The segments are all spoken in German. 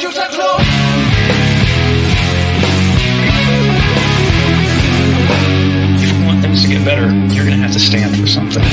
Computer Club. If you want things to get better, you're going to have to stand for something.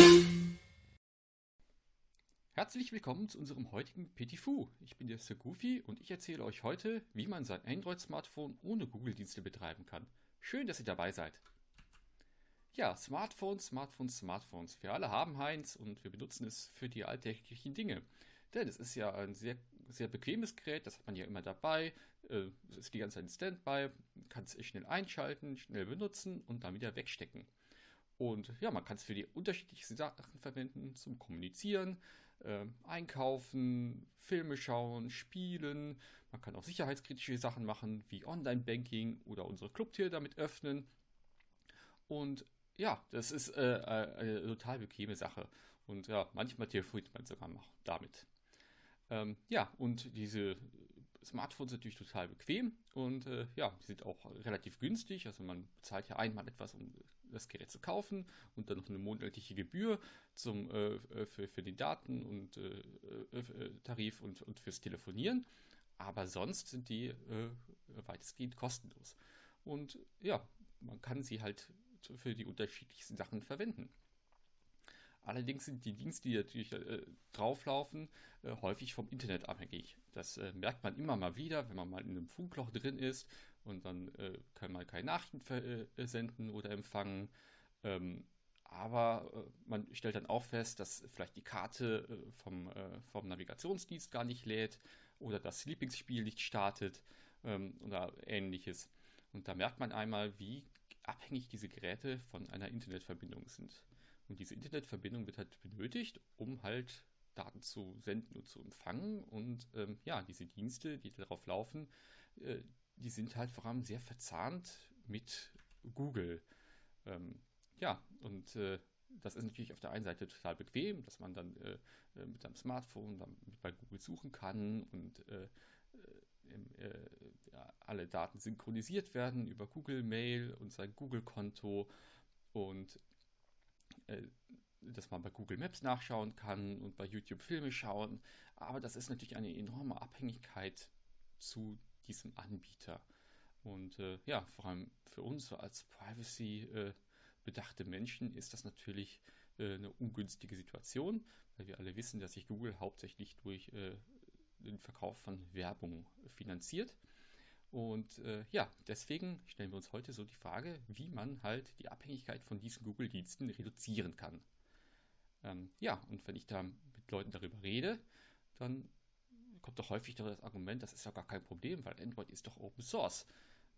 Herzlich willkommen zu unserem heutigen Petit Fou. Ich bin der Sir Goofy und ich erzähle euch heute, wie man sein Android-Smartphone ohne Google-Dienste betreiben kann. Schön, dass ihr dabei seid. Ja, Smartphones. Wir alle haben eins und wir benutzen es für die alltäglichen Dinge. Denn es ist ja ein sehr, sehr bequemes Gerät, das hat man ja immer dabei. Es ist die ganze Zeit in Standby, man kann es schnell einschalten, schnell benutzen und dann wieder wegstecken. Und ja, man kann es für die unterschiedlichsten Sachen verwenden, zum Kommunizieren, einkaufen, Filme schauen, spielen. Man kann auch sicherheitskritische Sachen machen, wie Online-Banking oder unsere Clubtier damit öffnen. Und ja, das ist eine total bequeme Sache. Und ja, manchmal telefoniert man sogar noch damit. Ja, und diese Smartphones sind natürlich total bequem und ja, die sind auch relativ günstig. Also man bezahlt ja einmal etwas, um das Gerät zu kaufen und dann noch eine monatliche Gebühr für die Daten und Tarif und fürs Telefonieren. Aber sonst sind die weitestgehend kostenlos. Und ja, man kann sie halt für die unterschiedlichsten Sachen verwenden. Allerdings sind die Dienste, die natürlich drauflaufen, häufig vom Internet abhängig. Das merkt man immer mal wieder, wenn man mal in einem Funkloch drin ist und dann kann man keine Nachrichten senden oder empfangen. Aber man stellt dann auch fest, dass vielleicht die Karte vom Navigationsdienst gar nicht lädt oder das Lieblingsspiel nicht startet oder ähnliches. Und da merkt man einmal, wie abhängig diese Geräte von einer Internetverbindung sind. Und diese Internetverbindung wird halt benötigt, um halt Daten zu senden und zu empfangen. Und ja, diese Dienste, die darauf laufen, die sind halt vor allem sehr verzahnt mit Google. Ja, und das ist natürlich auf der einen Seite total bequem, dass man dann mit seinem Smartphone dann bei Google suchen kann und ja, alle Daten synchronisiert werden über Google Mail und sein Google-Konto und dass man bei Google Maps nachschauen kann und bei YouTube Filme schauen. Aber das ist natürlich eine enorme Abhängigkeit zu diesem Anbieter. Und ja, vor allem für uns so als Privacy bedachte Menschen ist das natürlich eine ungünstige Situation, weil wir alle wissen, dass sich Google hauptsächlich durch den Verkauf von Werbung finanziert. Und ja, deswegen stellen wir uns heute so die Frage, wie man halt die Abhängigkeit von diesen Google-Diensten reduzieren kann. Ja, und wenn ich da mit Leuten darüber rede, dann kommt doch häufig das Argument, das ist ja gar kein Problem, weil Android ist doch Open Source.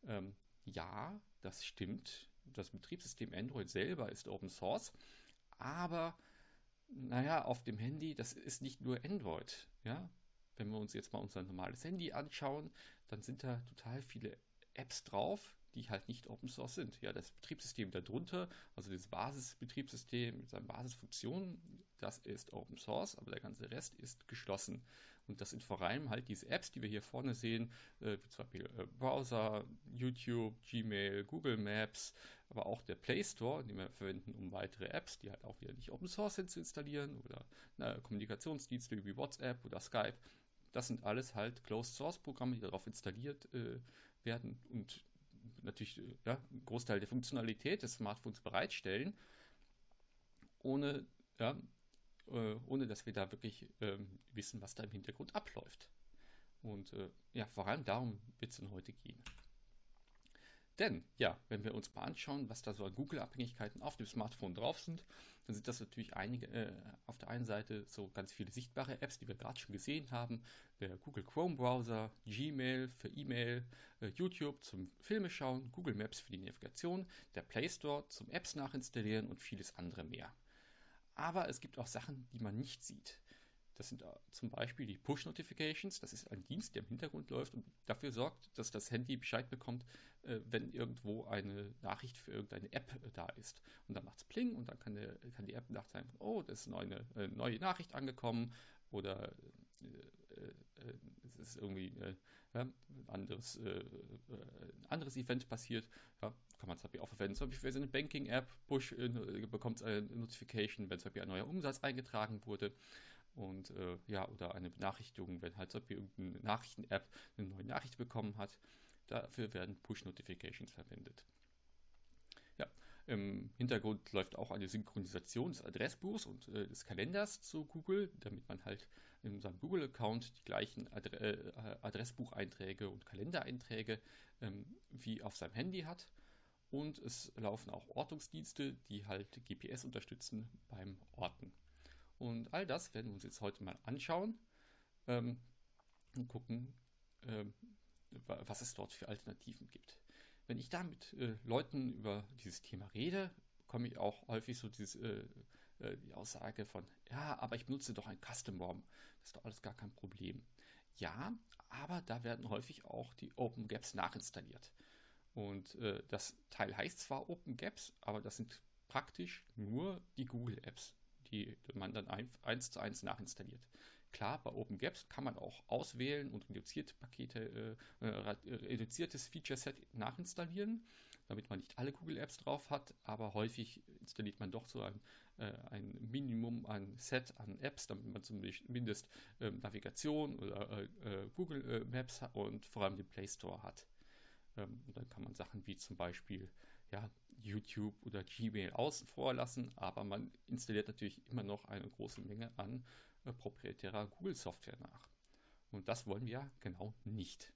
Ja, das stimmt. Das Betriebssystem Android selber ist Open Source, aber naja, auf dem Handy, das ist nicht nur Android, ja. Wenn wir uns jetzt mal unser normales Handy anschauen, dann sind da total viele Apps drauf, die halt nicht Open Source sind. Ja, das Betriebssystem darunter, also das Basisbetriebssystem mit seinen Basisfunktionen, das ist Open Source, aber der ganze Rest ist geschlossen. Und das sind vor allem halt diese Apps, die wir hier vorne sehen, wie zum Beispiel Browser, YouTube, Gmail, Google Maps, aber auch der Play Store, den wir verwenden, um weitere Apps, die halt auch wieder nicht Open Source sind, zu installieren oder Kommunikationsdienste wie WhatsApp oder Skype. Das sind alles halt Closed-Source-Programme, die darauf installiert werden und natürlich ja, einen Großteil der Funktionalität des Smartphones bereitstellen, ohne dass wir da wirklich wissen, was da im Hintergrund abläuft. Und ja, vor allem darum wird es heute gehen. Denn, ja, wenn wir uns mal anschauen, was da so an Google-Abhängigkeiten auf dem Smartphone drauf sind, dann sind das natürlich einige, auf der einen Seite so ganz viele sichtbare Apps, die wir gerade schon gesehen haben. Der Google Chrome Browser, Gmail für E-Mail, YouTube zum Filme schauen, Google Maps für die Navigation, der Play Store zum Apps nachinstallieren und vieles andere mehr. Aber es gibt auch Sachen, die man nicht sieht. Das sind zum Beispiel die Push-Notifications. Das ist ein Dienst, der im Hintergrund läuft und dafür sorgt, dass das Handy Bescheid bekommt, wenn irgendwo eine Nachricht für irgendeine App da ist. Und dann macht es Pling und dann kann die App nachzeigen, oh, da ist eine neue Nachricht angekommen oder es ist irgendwie ein anderes Event passiert. Ja, kann man zum Beispiel auch verwenden. Zum Beispiel für seine Banking-App, Push bekommt eine Notification, wenn zum Beispiel ein neuer Umsatz eingetragen wurde. und oder eine Benachrichtigung, wenn halt zum Beispiel irgendeine Nachrichten-App eine neue Nachricht bekommen hat. Dafür werden Push-Notifications verwendet. Ja, im Hintergrund läuft auch eine Synchronisation des Adressbuchs und des Kalenders zu Google, damit man halt in seinem Google-Account die gleichen Adressbucheinträge und Kalendereinträge wie auf seinem Handy hat. Und es laufen auch Ortungsdienste, die halt GPS unterstützen beim Orten. Und all das werden wir uns jetzt heute mal anschauen und gucken, was es dort für Alternativen gibt. Wenn ich da mit Leuten über dieses Thema rede, bekomme ich auch häufig so die Aussage von, ja, aber ich benutze doch ein Custom ROM. Das ist doch alles gar kein Problem. Ja, aber da werden häufig auch die OpenGApps nachinstalliert. Und das Teil heißt zwar OpenGApps, aber das sind praktisch nur die Google-Apps, die man dann 1:1 nachinstalliert. Klar, bei OpenGApps kann man auch auswählen und reduziertes Feature-Set nachinstallieren, damit man nicht alle Google-Apps drauf hat, aber häufig installiert man doch so ein Minimum an Set an Apps, damit man zumindest Navigation oder Google Maps und vor allem den Play Store hat. Und dann kann man Sachen wie zum Beispiel YouTube oder Gmail außen vor lassen, aber man installiert natürlich immer noch eine große Menge an proprietärer Google-Software nach. Und das wollen wir ja genau nicht.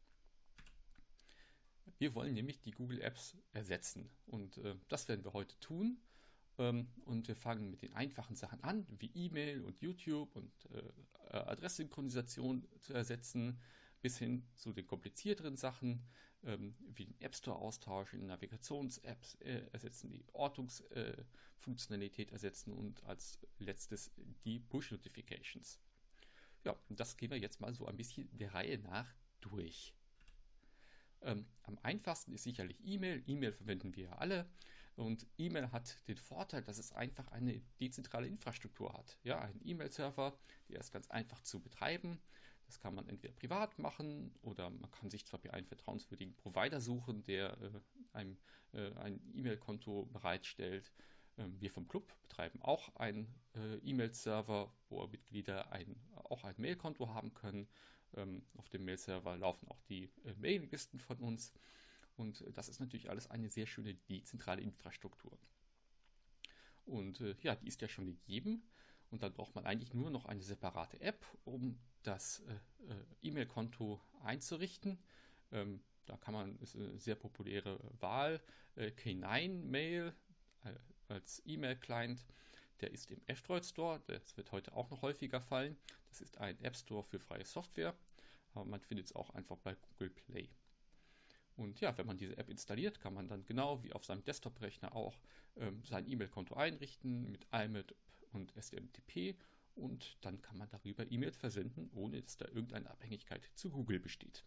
Wir wollen nämlich die Google-Apps ersetzen und das werden wir heute tun. Und wir fangen mit den einfachen Sachen an, wie E-Mail und YouTube und Adresssynchronisation zu ersetzen, bis hin zu den komplizierteren Sachen, wie den App Store austauschen, Navigations-Apps ersetzen, die Ortungsfunktionalität ersetzen und als letztes die Push-Notifications. Ja, und das gehen wir jetzt mal so ein bisschen der Reihe nach durch. Am einfachsten ist sicherlich E-Mail. E-Mail verwenden wir ja alle. Und E-Mail hat den Vorteil, dass es einfach eine dezentrale Infrastruktur hat. Ja, ein E-Mail-Server, der ist ganz einfach zu betreiben. Das kann man entweder privat machen oder man kann sich zwar einen vertrauenswürdigen Provider suchen, der einem ein E-Mail-Konto bereitstellt. Wir vom Club betreiben auch einen E-Mail-Server, wo Mitglieder auch ein Mail-Konto haben können. Auf dem Mail-Server laufen auch die Mailinglisten von uns. Und das ist natürlich alles eine sehr schöne dezentrale Infrastruktur. Und die ist ja schon gegeben. Und dann braucht man eigentlich nur noch eine separate App, um das E-Mail-Konto einzurichten. Da kann man, ist eine sehr populäre Wahl, K9 Mail als E-Mail-Client. Der ist im F-Droid Store, das wird heute auch noch häufiger fallen. Das ist ein App Store für freie Software, aber man findet es auch einfach bei Google Play. Und ja, wenn man diese App installiert, kann man dann genau wie auf seinem Desktop-Rechner auch sein E-Mail-Konto einrichten mit IMAP und SMTP und dann kann man darüber E-Mails versenden, ohne dass da irgendeine Abhängigkeit zu Google besteht.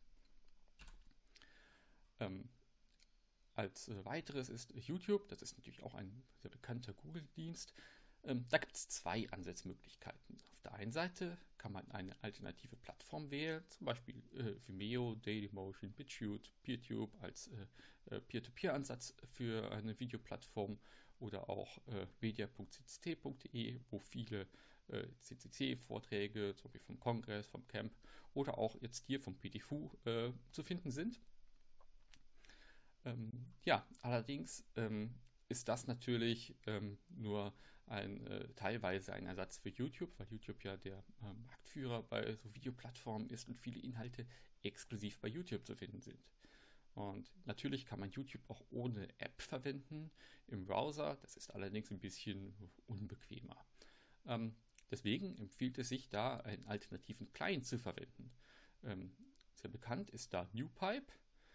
Als weiteres ist YouTube, das ist natürlich auch ein sehr bekannter Google-Dienst. Da gibt es zwei Ansatzmöglichkeiten. Auf der einen Seite kann man eine alternative Plattform wählen, zum Beispiel Vimeo, Dailymotion, BitChute, PeerTube als Peer-to-Peer-Ansatz für eine Videoplattform oder auch media.ccc.de, wo viele CCC-Vorträge, zum Beispiel vom Kongress, vom Camp oder auch jetzt hier vom PTFU zu finden sind. Allerdings ist das natürlich nur teilweise ein Ersatz für YouTube, weil YouTube ja der Marktführer bei so Videoplattformen ist und viele Inhalte exklusiv bei YouTube zu finden sind. Und natürlich kann man YouTube auch ohne App verwenden im Browser, das ist allerdings ein bisschen unbequemer. Deswegen empfiehlt es sich da, einen alternativen Client zu verwenden. Sehr bekannt ist da NewPipe.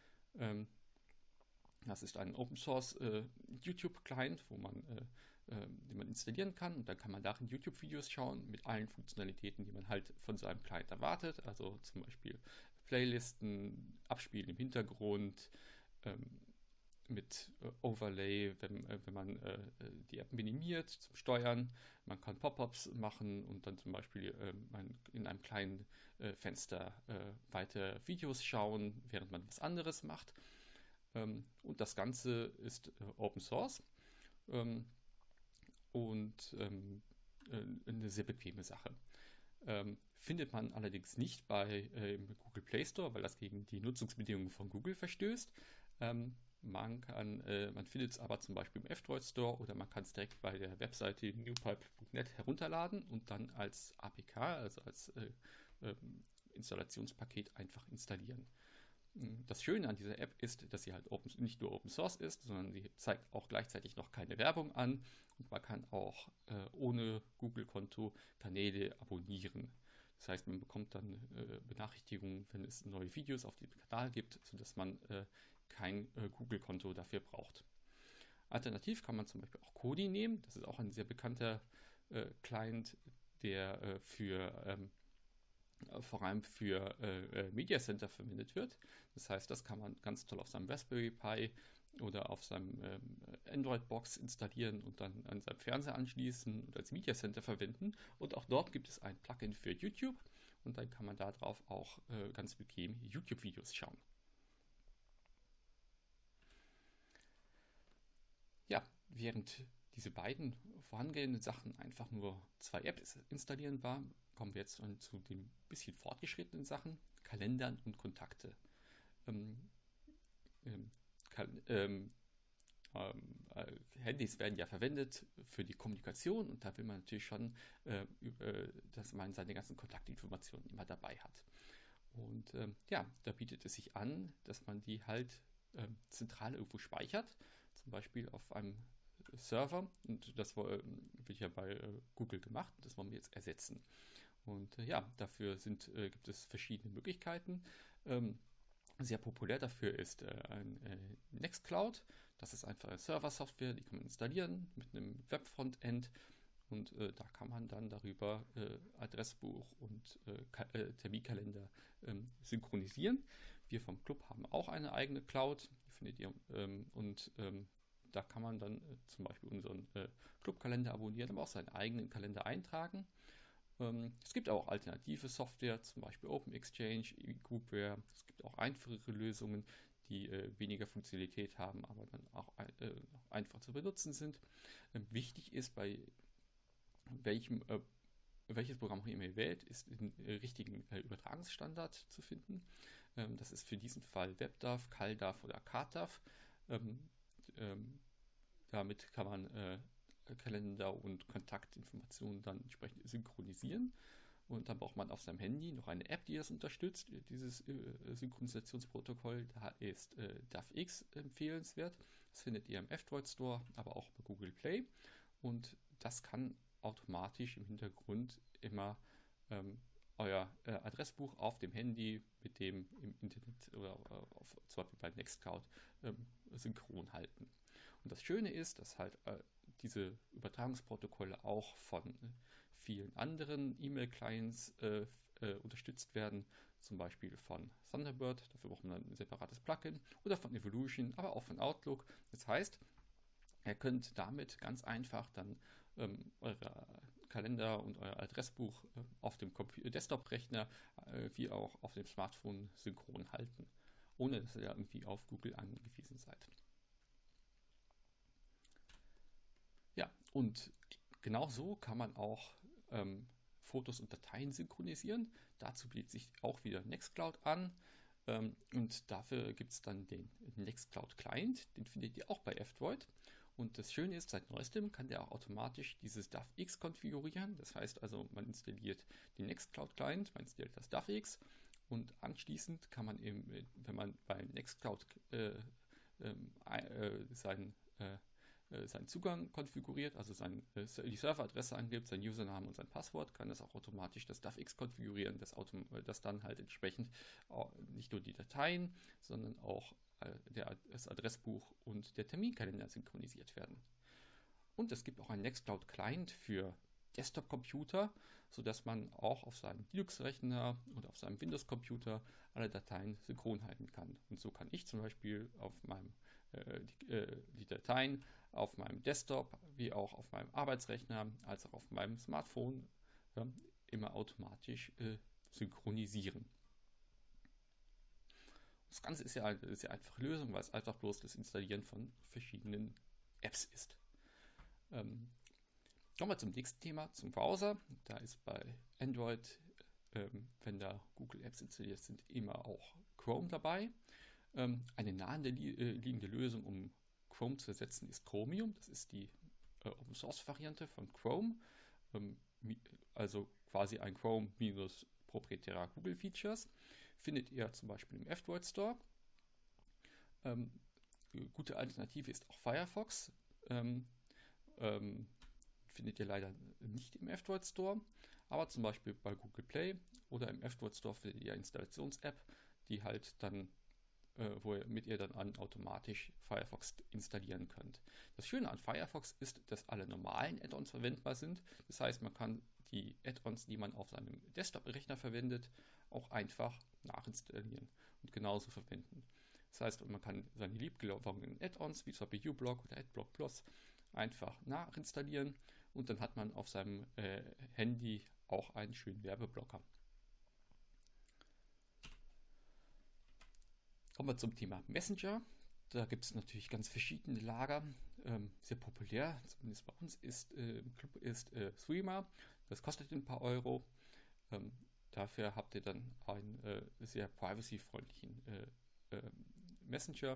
Das ist ein Open Source YouTube-Client, den man installieren kann und dann kann man darin YouTube-Videos schauen mit allen Funktionalitäten, die man halt von so einem Client erwartet, also zum Beispiel Playlisten, Abspielen im Hintergrund, mit Overlay, wenn man die App minimiert zum Steuern. Man kann Pop-ups machen und dann zum Beispiel in einem kleinen Fenster weiter Videos schauen, während man was anderes macht. Und das Ganze ist Open Source und eine sehr bequeme Sache. Findet man allerdings nicht im Google Play Store, weil das gegen die Nutzungsbedingungen von Google verstößt. Man findet es aber zum Beispiel im F-Droid Store oder man kann es direkt bei der Webseite newpipe.net herunterladen und dann als APK, also als Installationspaket einfach installieren. Das Schöne an dieser App ist, dass sie halt nicht nur Open Source ist, sondern sie zeigt auch gleichzeitig noch keine Werbung an und man kann auch ohne Google-Konto Kanäle abonnieren. Das heißt, man bekommt dann Benachrichtigungen, wenn es neue Videos auf dem Kanal gibt, sodass man kein Google-Konto dafür braucht. Alternativ kann man zum Beispiel auch Kodi nehmen. Das ist auch ein sehr bekannter Client, der vor allem für Media Center verwendet wird. Das heißt, das kann man ganz toll auf seinem Raspberry Pi oder auf seinem Android-Box installieren und dann an seinem Fernseher anschließen und als Media Center verwenden. Und auch dort gibt es ein Plugin für YouTube und dann kann man darauf auch ganz bequem YouTube-Videos schauen. Ja, während diese beiden vorangehenden Sachen einfach nur 2 Apps installieren war, kommen wir jetzt zu den bisschen fortgeschrittenen Sachen, Kalendern und Kontakte. Handys werden ja verwendet für die Kommunikation und da will man natürlich schon, dass man seine ganzen Kontaktinformationen immer dabei hat. Und da bietet es sich an, dass man die halt zentral irgendwo speichert, zum Beispiel auf einem Server, und das wird ja bei Google gemacht, das wollen wir jetzt ersetzen. Und dafür gibt es verschiedene Möglichkeiten. Sehr populär dafür ist ein Nextcloud. Das ist einfach eine Server-Software, die kann man installieren mit einem Web-Frontend und da kann man dann darüber Adressbuch und Terminkalender synchronisieren. Wir vom Club haben auch eine eigene Cloud, die findet ihr, und da kann man dann zum Beispiel unseren Clubkalender abonnieren, aber auch seinen eigenen Kalender eintragen. Es gibt auch alternative Software, zum Beispiel OpenExchange, Groupware. Es gibt auch einfachere Lösungen, die weniger Funktionalität haben, aber dann auch einfach zu benutzen sind. Wichtig ist, bei welches Programm auch immer ihr wählt, ist den richtigen Übertragungsstandard zu finden. Das ist für diesen Fall WebDAV, CalDAV oder CardDAV. Damit kann man Kalender und Kontaktinformationen dann entsprechend synchronisieren. Und dann braucht man auf seinem Handy noch eine App, die das unterstützt, dieses Synchronisationsprotokoll. Da ist DAVX empfehlenswert. Das findet ihr im F-Droid Store, aber auch bei Google Play. Und das kann automatisch im Hintergrund immer euer Adressbuch auf dem Handy mit dem im Internet oder zum Beispiel bei Nextcloud synchron halten. Und das Schöne ist, dass halt diese Übertragungsprotokolle auch von vielen anderen E-Mail-Clients unterstützt werden, zum Beispiel von Thunderbird, dafür braucht man dann ein separates Plugin, oder von Evolution, aber auch von Outlook. Das heißt, ihr könnt damit ganz einfach dann eure Kalender und euer Adressbuch auf dem Desktop-Rechner wie auch auf dem Smartphone synchron halten, ohne dass ihr irgendwie auf Google angewiesen seid. Ja, und genauso kann man auch Fotos und Dateien synchronisieren. Dazu bietet sich auch wieder Nextcloud an. Und dafür gibt es dann den Nextcloud Client. Den findet ihr auch bei F-Droid. Und das Schöne ist, seit neuestem kann der auch automatisch dieses DAVX konfigurieren. Das heißt also, man installiert den Nextcloud Client, man installiert das DAVX und anschließend kann man eben, wenn man bei Nextcloud seinen Zugang konfiguriert, also die Serveradresse angibt, sein Username und sein Passwort, kann das auch automatisch das DAVX konfigurieren, das dann halt entsprechend nicht nur die Dateien, sondern auch das Adressbuch und der Terminkalender synchronisiert werden. Und es gibt auch einen Nextcloud Client für Desktop-Computer, sodass man auch auf seinem Linux-Rechner und auf seinem Windows-Computer alle Dateien synchron halten kann. Und so kann ich zum Beispiel auf meinem die Dateien auf meinem Desktop wie auch auf meinem Arbeitsrechner als auch auf meinem Smartphone immer automatisch synchronisieren. Das Ganze ist ja eine sehr einfache Lösung, weil es einfach bloß das Installieren von verschiedenen Apps ist. Kommen wir zum nächsten Thema, zum Browser. Da ist bei Android, wenn da Google Apps installiert sind, immer auch Chrome dabei. Eine naheliegende Lösung, um Chrome zu ersetzen, ist Chromium. Das ist die Open Source Variante von Chrome. Also quasi ein Chrome minus proprietärer Google Features. Findet ihr zum Beispiel im F-Droid Store. Gute Alternative ist auch Firefox. Findet ihr leider nicht im F-Droid Store, aber zum Beispiel bei Google Play oder im F-Droid Store findet ihr Installations-App, die halt dann, womit ihr dann automatisch Firefox installieren könnt. Das Schöne an Firefox ist, dass alle normalen Add-ons verwendbar sind. Das heißt, man kann die Add-ons, die man auf seinem Desktop-Rechner verwendet, auch einfach nachinstallieren und genauso verwenden. Das heißt, man kann seine liebgewonnenen Add-ons, wie zum Beispiel uBlock oder AdBlock Plus, einfach nachinstallieren und dann hat man auf seinem Handy auch einen schönen Werbeblocker. Kommen wir zum Thema Messenger. Da gibt es natürlich ganz verschiedene Lager. Sehr populär, zumindest bei uns im Club, ist Threema. Das kostet ein paar Euro. Dafür habt ihr dann einen sehr privacy-freundlichen Messenger.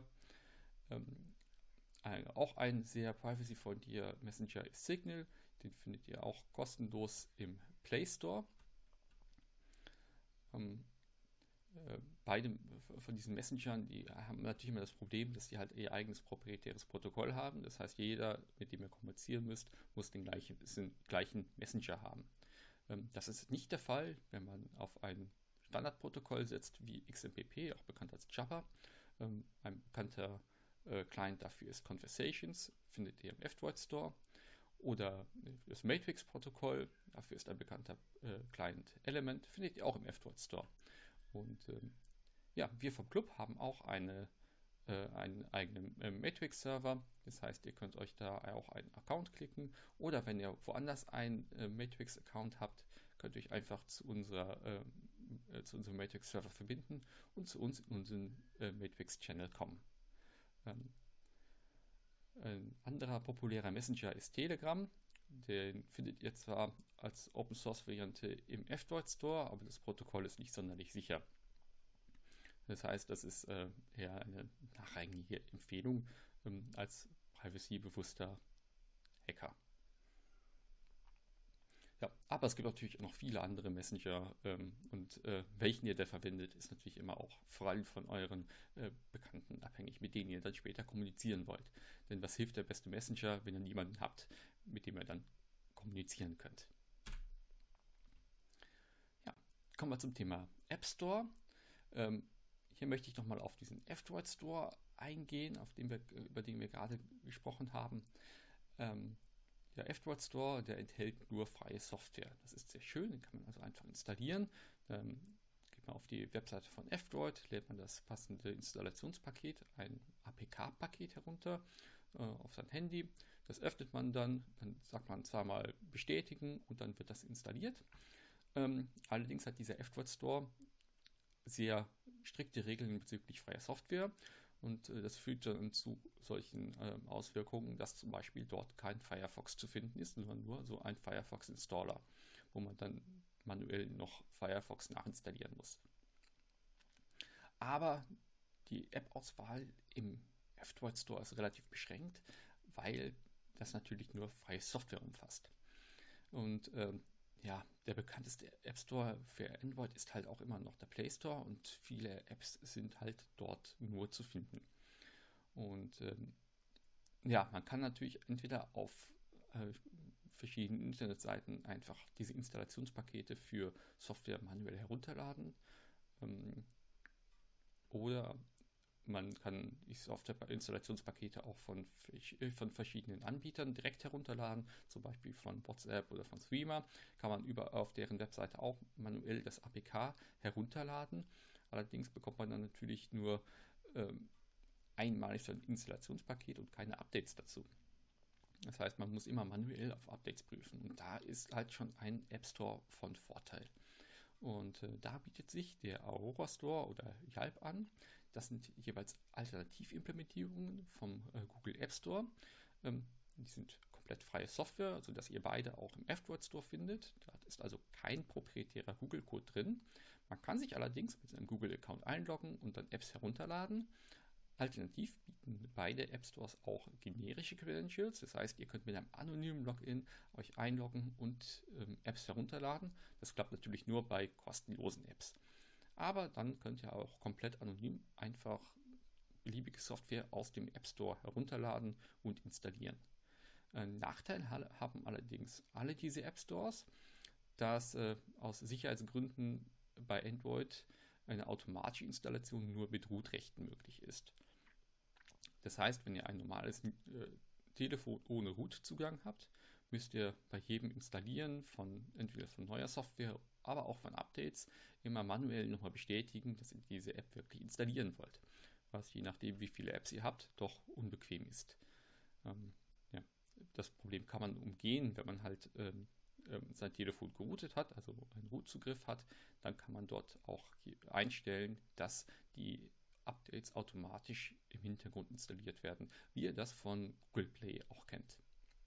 Auch ein sehr privacy-freundlicher Messenger ist Signal. Den findet ihr auch kostenlos im Play Store. Beide von diesen Messengern, die haben natürlich immer das Problem, dass die halt ihr eigenes proprietäres Protokoll haben. Das heißt, jeder, mit dem ihr kommunizieren müsst, muss den gleichen Messenger haben. Das ist nicht der Fall, wenn man auf ein Standardprotokoll setzt wie XMPP, auch bekannt als Jabber. Ein bekannter Client dafür ist Conversations, findet ihr im F-Droid Store. Oder das Matrix-Protokoll, dafür ist ein bekannter Client Element, findet ihr auch im F-Droid Store. Und ja, wir vom Club haben auch einen eigenen Matrix-Server. Das heißt, ihr könnt euch da auch einen Account klicken. Oder wenn ihr woanders einen Matrix-Account habt, könnt ihr euch einfach zu unserem Matrix-Server verbinden und zu uns in unseren Matrix-Channel kommen. Ein anderer populärer Messenger ist Telegram. Den findet ihr zwar als Open Source Variante im F-Droid Store, aber das Protokoll ist nicht sonderlich sicher. Das heißt, das ist eher eine nachrangige Empfehlung als privacy-bewusster Hacker. Ja, aber es gibt natürlich noch viele andere Messenger und welchen ihr da verwendet, ist natürlich immer auch vor allem von euren Bekannten abhängig, mit denen ihr dann später kommunizieren wollt. Denn was hilft der beste Messenger, wenn ihr niemanden habt, mit dem ihr dann kommunizieren könnt? Ja, kommen wir zum Thema App Store. Hier möchte ich nochmal auf diesen F-Droid Store eingehen, über den wir gerade gesprochen haben. Der F-Droid Store, der enthält nur freie Software. Das ist sehr schön, den kann man also einfach installieren. Geht man auf die Webseite von F-Droid, lädt man das passende Installationspaket, ein APK-Paket herunter auf sein Handy. Das öffnet man dann sagt man zweimal bestätigen und dann wird das installiert. Allerdings hat dieser F-Droid Store sehr strikte Regeln bezüglich freier Software. Und das führt dann zu solchen Auswirkungen, dass zum Beispiel dort kein Firefox zu finden ist, sondern nur so ein Firefox-Installer, wo man dann manuell noch Firefox nachinstallieren muss. Aber die App-Auswahl im F-Droid Store ist relativ beschränkt, weil das natürlich nur freie Software umfasst. Und ja, der bekannteste App Store für Android ist halt auch immer noch der Play Store und viele Apps sind halt dort nur zu finden. Und ja, man kann natürlich entweder auf verschiedenen Internetseiten einfach diese Installationspakete für Software manuell herunterladen oder man kann die Software-Installationspakete auch von verschiedenen Anbietern direkt herunterladen, zum Beispiel von WhatsApp oder von Threema. Kann man auf deren Webseite auch manuell das APK herunterladen. Allerdings bekommt man dann natürlich nur einmalig so ein Installationspaket und keine Updates dazu. Das heißt, man muss immer manuell auf Updates prüfen. Und da ist halt schon ein App Store von Vorteil. Und da bietet sich der Aurora Store oder Yelp an. Das sind jeweils Alternativimplementierungen vom Google App Store. Die sind komplett freie Software, sodass ihr beide auch im F-Droid Store findet. Da ist also kein proprietärer Google-Code drin. Man kann sich allerdings mit seinem Google-Account einloggen und dann Apps herunterladen. Alternativ bieten beide App Stores auch generische Credentials. Das heißt, ihr könnt mit einem anonymen Login euch einloggen und Apps herunterladen. Das klappt natürlich nur bei kostenlosen Apps. Aber dann könnt ihr auch komplett anonym einfach beliebige Software aus dem App Store herunterladen und installieren. Einen Nachteil haben allerdings alle diese App Stores, dass aus Sicherheitsgründen bei Android eine automatische Installation nur mit Root-Rechten möglich ist. Das heißt, wenn ihr ein normales Telefon ohne Root-Zugang habt, müsst ihr bei jedem Installieren entweder von neuer Software, aber auch von Updates immer manuell nochmal bestätigen, dass ihr diese App wirklich installieren wollt. Was je nachdem, wie viele Apps ihr habt, doch unbequem ist. Ja, das Problem kann man umgehen, wenn man halt sein Telefon geroutet hat, also einen Root-Zugriff hat, dann kann man dort auch einstellen, dass die Updates automatisch im Hintergrund installiert werden, wie ihr das von Google Play auch kennt.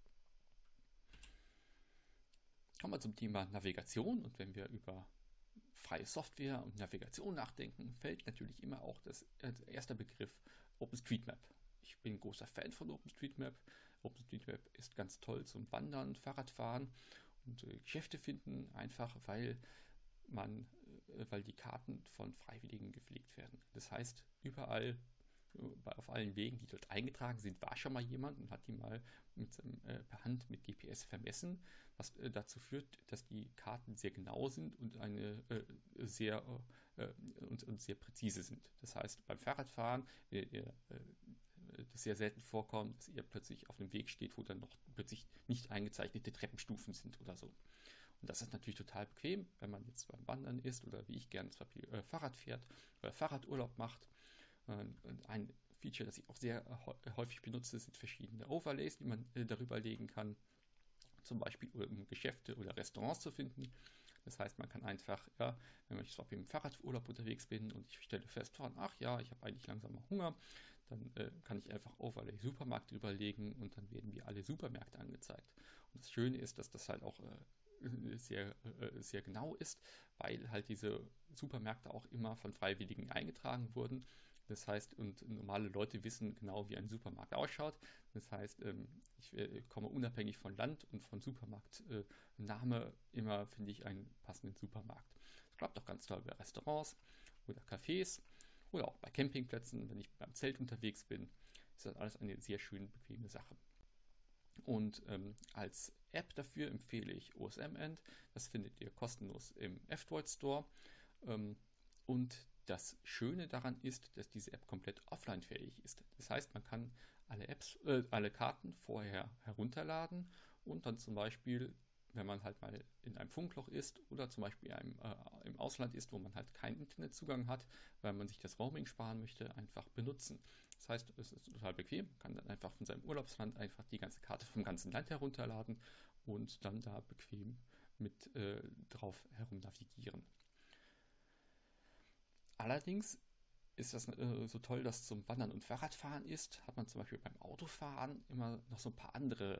Kommen wir zum Thema Navigation, und wenn wir über freie Software und Navigation nachdenken, fällt natürlich immer auch das erste Begriff OpenStreetMap. Ich bin ein großer Fan von OpenStreetMap. OpenStreetMap ist ganz toll zum Wandern, Fahrradfahren und Geschäfte finden, einfach weil die Karten von Freiwilligen gepflegt werden. Das heißt, überall, auf allen Wegen, die dort eingetragen sind, war schon mal jemand und hat die mal per Hand mit GPS vermessen, was dazu führt, dass die Karten sehr genau sind und sehr präzise sind. Das heißt, beim Fahrradfahren das sehr selten vorkommt, dass ihr plötzlich auf einem Weg steht, wo dann noch plötzlich nicht eingezeichnete Treppenstufen sind oder so. Und das ist natürlich total bequem, wenn man jetzt beim Wandern ist oder wie ich gerne zum Beispiel Fahrrad fährt oder Fahrradurlaub macht. Ein Feature, das ich auch sehr häufig benutze, sind verschiedene Overlays, die man darüber legen kann, zum Beispiel um Geschäfte oder Restaurants zu finden. Das heißt, man kann einfach, wenn ich zwar im Fahrradurlaub unterwegs bin und ich stelle fest, ach ja, ich habe eigentlich langsam mal Hunger, dann kann ich einfach Overlay Supermarkt drüberlegen und dann werden mir alle Supermärkte angezeigt. Und das Schöne ist, dass das halt auch sehr genau ist, weil halt diese Supermärkte auch immer von Freiwilligen eingetragen wurden. Das heißt, und normale Leute wissen genau, wie ein Supermarkt ausschaut. Das heißt, ich komme unabhängig von Land und von Supermarktname immer, finde ich, einen passenden Supermarkt. Das klappt auch ganz toll bei Restaurants oder Cafés oder auch bei Campingplätzen, wenn ich beim Zelt unterwegs bin. Ist das alles eine sehr schön bequeme Sache. Und als App dafür empfehle ich OSM-End. Das findet ihr kostenlos im F-Droid Store. Und das Schöne daran ist, dass diese App komplett offline-fähig ist. Das heißt, man kann alle Karten vorher herunterladen und dann zum Beispiel, wenn man halt mal in einem Funkloch ist oder zum Beispiel im Ausland ist, wo man halt keinen Internetzugang hat, weil man sich das Roaming sparen möchte, einfach benutzen. Das heißt, es ist total bequem, man kann dann einfach von seinem Urlaubsland einfach die ganze Karte vom ganzen Land herunterladen und dann da bequem mit drauf herum navigieren. Allerdings ist das so toll, dass zum Wandern und Fahrradfahren ist, hat man zum Beispiel beim Autofahren immer noch so ein paar andere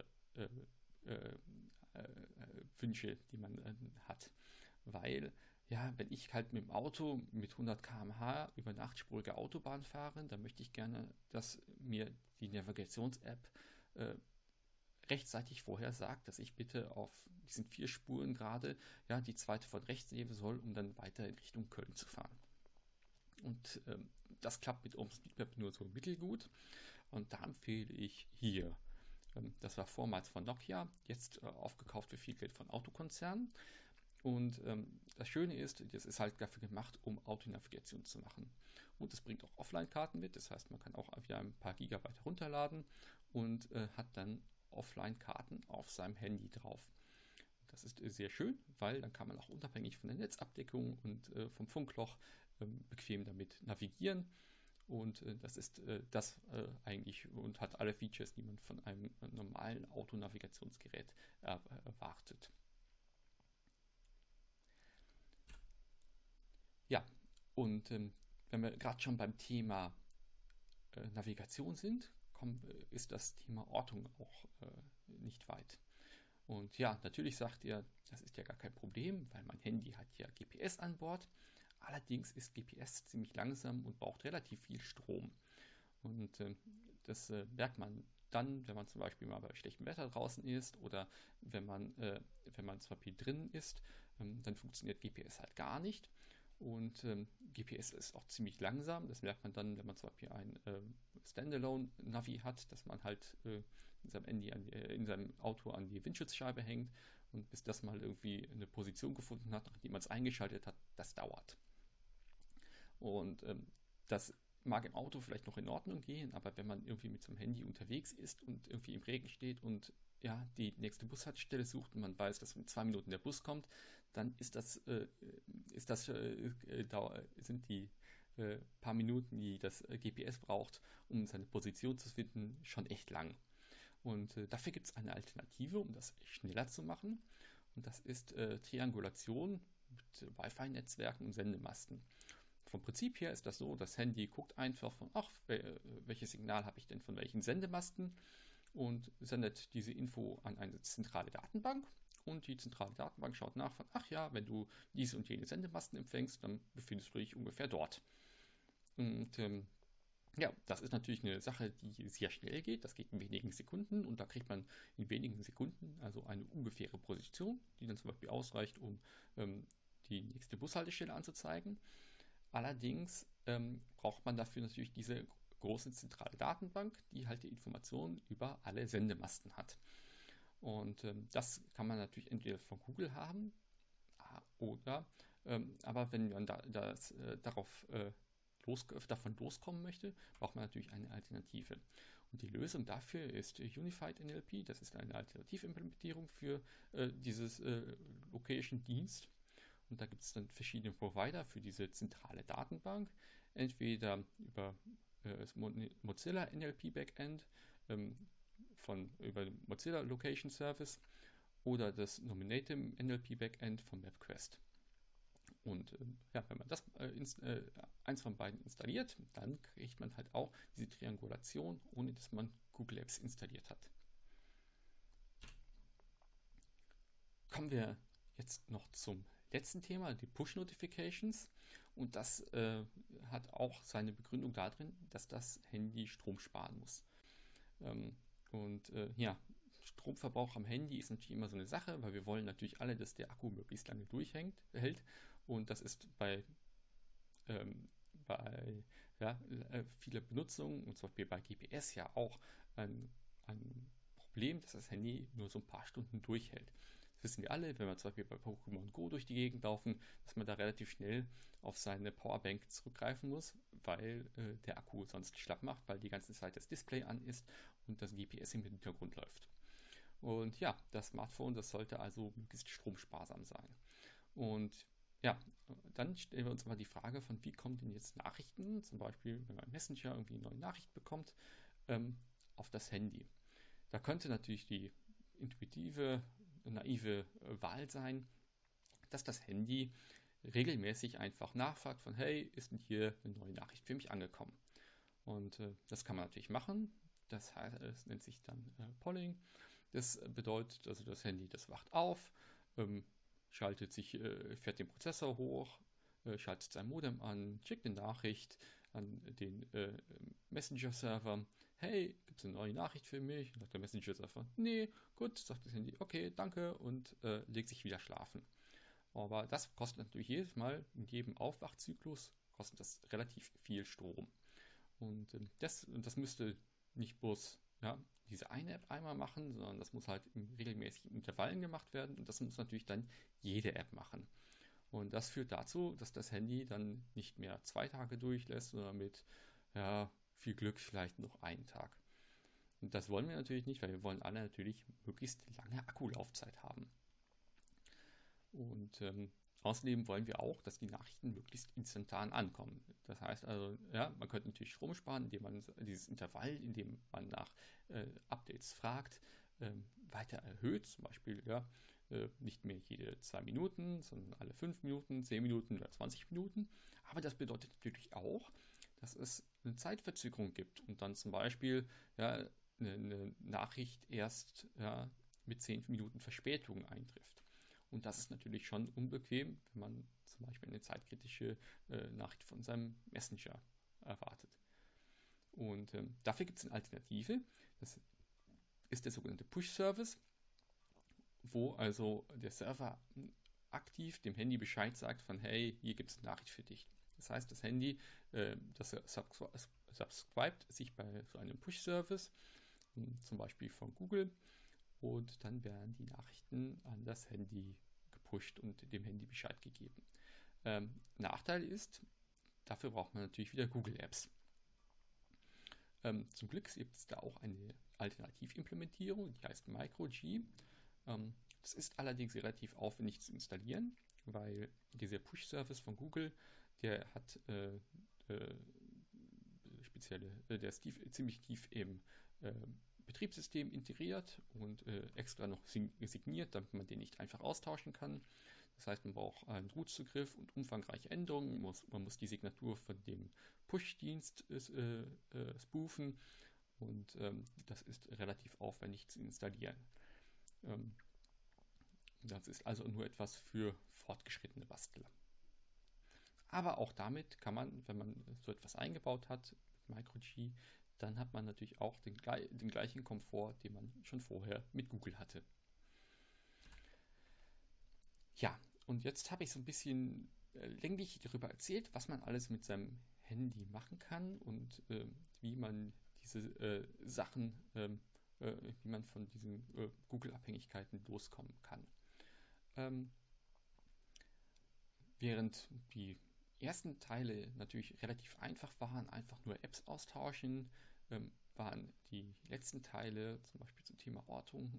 Wünsche, die man hat. Weil, ja, wenn ich halt mit dem Auto mit 100 km/h über nachspurige Autobahn fahre, dann möchte ich gerne, dass mir die Navigations-App rechtzeitig vorher sagt, dass ich bitte auf diesen 4 Spuren gerade die zweite von rechts nehmen soll, um dann weiter in Richtung Köln zu fahren. Und das klappt mit OpenStreetMap nur so mittelgut. Und da empfehle ich hier. Das war vormals von Nokia, jetzt aufgekauft für viel Geld von Autokonzernen. Und das Schöne ist, das ist halt dafür gemacht, um Autonavigation zu machen. Und es bringt auch Offline-Karten mit, das heißt, man kann auch wieder ein paar Gigabyte runterladen und hat dann Offline-Karten auf seinem Handy drauf. Das ist sehr schön, weil dann kann man auch unabhängig von der Netzabdeckung und vom Funkloch bequem damit navigieren. Und das ist das eigentlich und hat alle Features, die man von einem normalen Autonavigationsgerät erwartet. Ja, und wenn wir gerade schon beim Thema Navigation sind, ist das Thema Ortung auch nicht weit. Und ja, natürlich sagt ihr, das ist ja gar kein Problem, weil mein Handy hat ja GPS an Bord. Allerdings ist GPS ziemlich langsam und braucht relativ viel Strom. Und das merkt man dann, wenn man zum Beispiel mal bei schlechtem Wetter draußen ist oder wenn man zum Beispiel drin ist, dann funktioniert GPS halt gar nicht. Und GPS ist auch ziemlich langsam. Das merkt man dann, wenn man zum Beispiel ein Standalone-Navi hat, dass man halt in seinem Auto an die Windschutzscheibe hängt und bis das mal irgendwie eine Position gefunden hat, nachdem man es eingeschaltet hat, das dauert. Und das mag im Auto vielleicht noch in Ordnung gehen, aber wenn man irgendwie mit so einem Handy unterwegs ist und irgendwie im Regen steht und ja, die nächste Bushaltestelle sucht und man weiß, dass in 2 Minuten der Bus kommt, dann sind die paar Minuten, die das GPS braucht, um seine Position zu finden, schon echt lang. Und dafür gibt es eine Alternative, um das schneller zu machen. Und das ist Triangulation mit Wi-Fi-Netzwerken und Sendemasten. Vom Prinzip her ist das so, das Handy guckt einfach von, welches Signal habe ich denn von welchen Sendemasten und sendet diese Info an eine zentrale Datenbank. Und die zentrale Datenbank schaut nach von, wenn du diese und jene Sendemasten empfängst, dann befindest du dich ungefähr dort. Und das ist natürlich eine Sache, die sehr schnell geht. Das geht in wenigen Sekunden und da kriegt man in wenigen Sekunden also eine ungefähre Position, die dann zum Beispiel ausreicht, um die nächste Bushaltestelle anzuzeigen. Allerdings braucht man dafür natürlich diese große zentrale Datenbank, die halt die Informationen über alle Sendemasten hat. Und das kann man natürlich entweder von Google haben oder aber wenn man davon loskommen möchte, braucht man natürlich eine Alternative. Und die Lösung dafür ist Unified NLP. Das ist eine Alternativimplementierung für dieses Location-Dienst. Und da gibt es dann verschiedene Provider für diese zentrale Datenbank. Entweder über das Mozilla NLP Backend, über den Mozilla Location Service oder das Nominatim NLP Backend von MapQuest. Und wenn man das eins von beiden installiert, dann kriegt man halt auch diese Triangulation, ohne dass man Google Apps installiert hat. Kommen wir jetzt noch zum letzten Thema, die Push-Notifications. Und das hat auch seine Begründung darin, dass das Handy Strom sparen muss. Stromverbrauch am Handy ist natürlich immer so eine Sache, weil wir wollen natürlich alle, dass der Akku möglichst lange hält. Und das ist bei vieler Benutzung, und zum Beispiel bei GPS ja auch ein Problem, dass das Handy nur so ein paar Stunden durchhält. Das wissen wir alle, wenn wir zum Beispiel bei Pokémon Go durch die Gegend laufen, dass man da relativ schnell auf seine Powerbank zurückgreifen muss, weil der Akku sonst schlapp macht, weil die ganze Zeit das Display an ist und das GPS im Hintergrund läuft. Und ja, das Smartphone, das sollte also möglichst stromsparsam sein. Und ja, dann stellen wir uns aber die Frage von, wie kommen denn jetzt Nachrichten, zum Beispiel, wenn man im Messenger irgendwie eine neue Nachricht bekommt, auf das Handy. Da könnte natürlich die intuitive, naive Wahl sein, dass das Handy regelmäßig einfach nachfragt von, hey, ist denn hier eine neue Nachricht für mich angekommen? Und das kann man natürlich machen. Das heißt, es nennt sich dann Polling. Das bedeutet, also das Handy, das wacht auf, fährt den Prozessor hoch, schaltet sein Modem an, schickt eine Nachricht an den Messenger-Server. Hey, gibt es eine neue Nachricht für mich? Und sagt der Messenger-Server, nee, gut, sagt das Handy, okay, danke und legt sich wieder schlafen. Aber das kostet natürlich jedes Mal, in jedem Aufwachzyklus, kostet das relativ viel Strom. Und das müsste nicht bloß diese eine App einmal machen, sondern das muss halt in regelmäßigen Intervallen gemacht werden und das muss natürlich dann jede App machen. Und das führt dazu, dass das Handy dann nicht mehr 2 Tage durchlässt, sondern mit viel Glück vielleicht noch einen Tag. Und das wollen wir natürlich nicht, weil wir wollen alle natürlich möglichst lange Akkulaufzeit haben. Und außerdem wollen wir auch, dass die Nachrichten möglichst instantan ankommen. Das heißt also, man könnte natürlich Strom sparen, indem man dieses Intervall, in dem man nach Updates fragt, weiter erhöht. Zum Beispiel nicht mehr jede 2 Minuten, sondern alle 5 Minuten, 10 Minuten oder 20 Minuten. Aber das bedeutet natürlich auch, dass es eine Zeitverzögerung gibt und dann zum Beispiel eine Nachricht erst mit 10 Minuten Verspätung eintrifft. Und das ist natürlich schon unbequem, wenn man zum Beispiel eine zeitkritische Nachricht von seinem Messenger erwartet. Und dafür gibt es eine Alternative. Das ist der sogenannte Push-Service, wo also der Server aktiv dem Handy Bescheid sagt von, hey, hier gibt es eine Nachricht für dich. Das heißt, das Handy, das subscribt sich bei so einem Push-Service, zum Beispiel von Google, und dann werden die Nachrichten an das Handy gepusht und dem Handy Bescheid gegeben. Nachteil ist, dafür braucht man natürlich wieder Google Apps. Zum Glück gibt es da auch eine Alternativimplementierung, die heißt MicroG. Das ist allerdings relativ aufwendig zu installieren, weil dieser Push-Service von Google, der hat der ist ziemlich tief im Betriebssystem integriert und extra noch signiert, damit man den nicht einfach austauschen kann. Das heißt, man braucht einen Root-Zugriff und umfangreiche Änderungen. Man muss die Signatur von dem Push-Dienst spoofen, und das ist relativ aufwendig zu installieren. Das ist also nur etwas für fortgeschrittene Bastler. Aber auch damit kann man, wenn man so etwas eingebaut hat, mit MicroG, dann hat man natürlich auch den gleichen Komfort, den man schon vorher mit Google hatte. Ja, und jetzt habe ich so ein bisschen länglich darüber erzählt, was man alles mit seinem Handy machen kann und wie man diese Sachen, wie man von diesen Google-Abhängigkeiten loskommen kann. Während die ersten Teile natürlich relativ einfach waren, einfach nur Apps austauschen, waren die letzten Teile, zum Beispiel zum Thema Ortung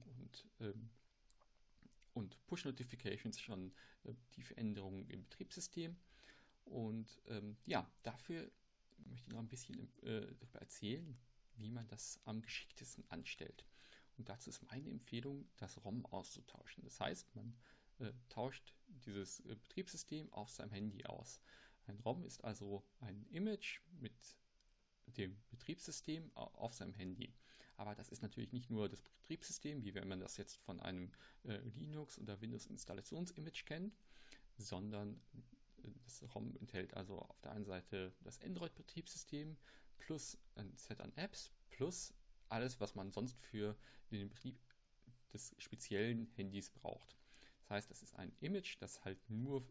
und Push-Notifications, schon tiefe Änderungen im Betriebssystem. Und dafür möchte ich noch ein bisschen darüber erzählen, wie man das am geschicktesten anstellt. Und dazu ist meine Empfehlung, das ROM auszutauschen. Das heißt, man tauscht dieses Betriebssystem auf seinem Handy aus. Ein ROM ist also ein Image mit dem Betriebssystem auf seinem Handy. Aber das ist natürlich nicht nur das Betriebssystem, wie wenn man das jetzt von einem Linux- oder Windows-Installationsimage kennt, sondern das ROM enthält also auf der einen Seite das Android-Betriebssystem plus ein Set an Apps plus alles, was man sonst für den Betrieb des speziellen Handys braucht. Das heißt, das ist ein Image, das halt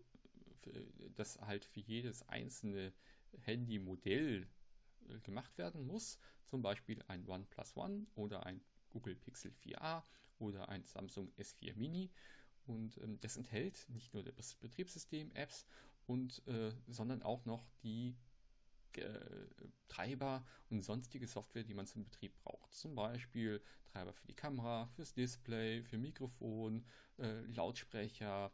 für jedes einzelne Handy-Modell gemacht werden muss. Zum Beispiel ein OnePlus One oder ein Google Pixel 4a oder ein Samsung S4 Mini. Und das enthält nicht nur das Betriebssystem, Apps, sondern auch noch die Treiber und sonstige Software, die man zum Betrieb braucht. Zum Beispiel Treiber für die Kamera, fürs Display, für Mikrofon, Lautsprecher,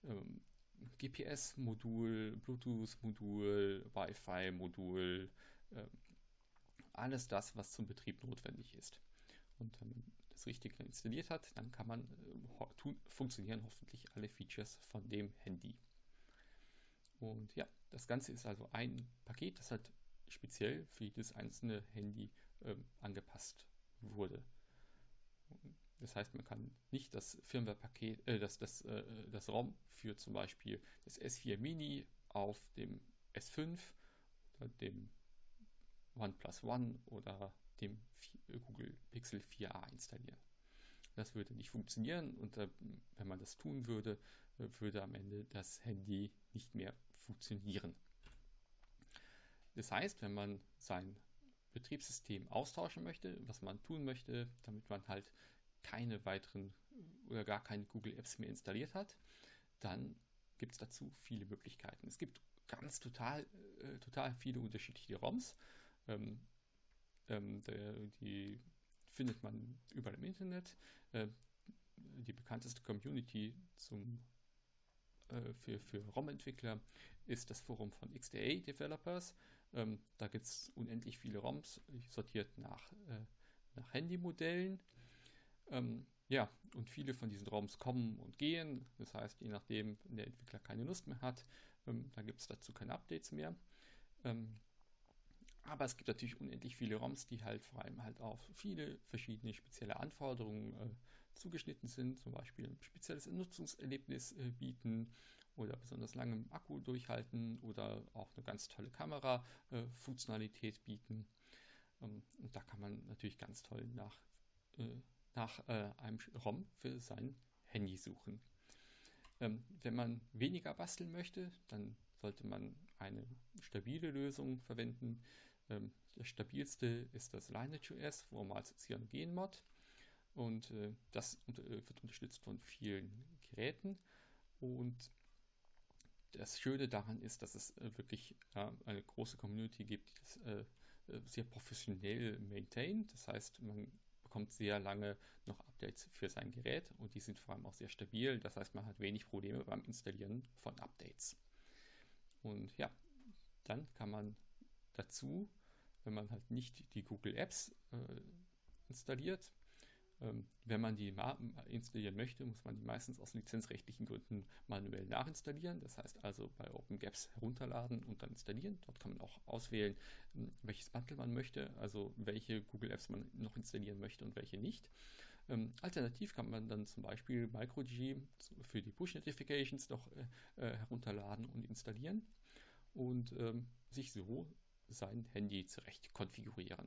GPS-Modul, Bluetooth-Modul, Wi-Fi-Modul, alles das, was zum Betrieb notwendig ist. Und wenn man das richtig installiert hat, dann funktionieren hoffentlich alle Features von dem Handy. Und ja, das Ganze ist also ein Paket, das halt speziell für jedes einzelne Handy angepasst wurde. Das heißt, man kann nicht das Firmware-Paket, das ROM für zum Beispiel das S4 Mini auf dem S5 oder dem OnePlus One oder dem Google Pixel 4a installieren. Das würde nicht funktionieren, und wenn man das tun würde, würde am Ende das Handy nicht mehr funktionieren. Das heißt, wenn man sein Betriebssystem austauschen möchte, was man tun möchte, damit man halt keine weiteren oder gar keine Google Apps mehr installiert hat, dann gibt es dazu viele Möglichkeiten. Es gibt total viele unterschiedliche ROMs. Die findet man überall im Internet. Die bekannteste Community für ROM-Entwickler ist das Forum von XDA Developers. Da gibt es unendlich viele ROMs, sortiert nach Handymodellen. Und viele von diesen ROMs kommen und gehen. Das heißt, je nachdem, wenn der Entwickler keine Lust mehr hat, dann gibt es dazu keine Updates mehr. Aber es gibt natürlich unendlich viele ROMs, die halt vor allem halt auf viele verschiedene spezielle Anforderungen zugeschnitten sind, zum Beispiel ein spezielles Nutzungserlebnis bieten oder besonders lange im Akku durchhalten oder auch eine ganz tolle Kamera-Funktionalität bieten. Und da kann man natürlich ganz toll nach einem ROM für sein Handy suchen. Wenn man weniger basteln möchte, dann sollte man eine stabile Lösung verwenden. Das stabilste ist das Lineage.js, vormals CyanogenMod. Und das wird unterstützt von vielen Geräten. Und das Schöne daran ist, dass es wirklich eine große Community gibt, die das sehr professionell maintaint. Das heißt, man bekommt sehr lange noch Updates für sein Gerät und die sind vor allem auch sehr stabil. Das heißt, man hat wenig Probleme beim Installieren von Updates. Und ja, dann kann man dazu, wenn man halt nicht die Google Apps installiert, wenn man die installieren möchte, muss man die meistens aus lizenzrechtlichen Gründen manuell nachinstallieren. Das heißt also bei OpenGApps herunterladen und dann installieren. Dort kann man auch auswählen, welches Bundle man möchte, also welche Google Apps man noch installieren möchte und welche nicht. Alternativ kann man dann zum Beispiel MicroG für die Push-Notifications noch herunterladen und installieren und sich so sein Handy zurecht konfigurieren.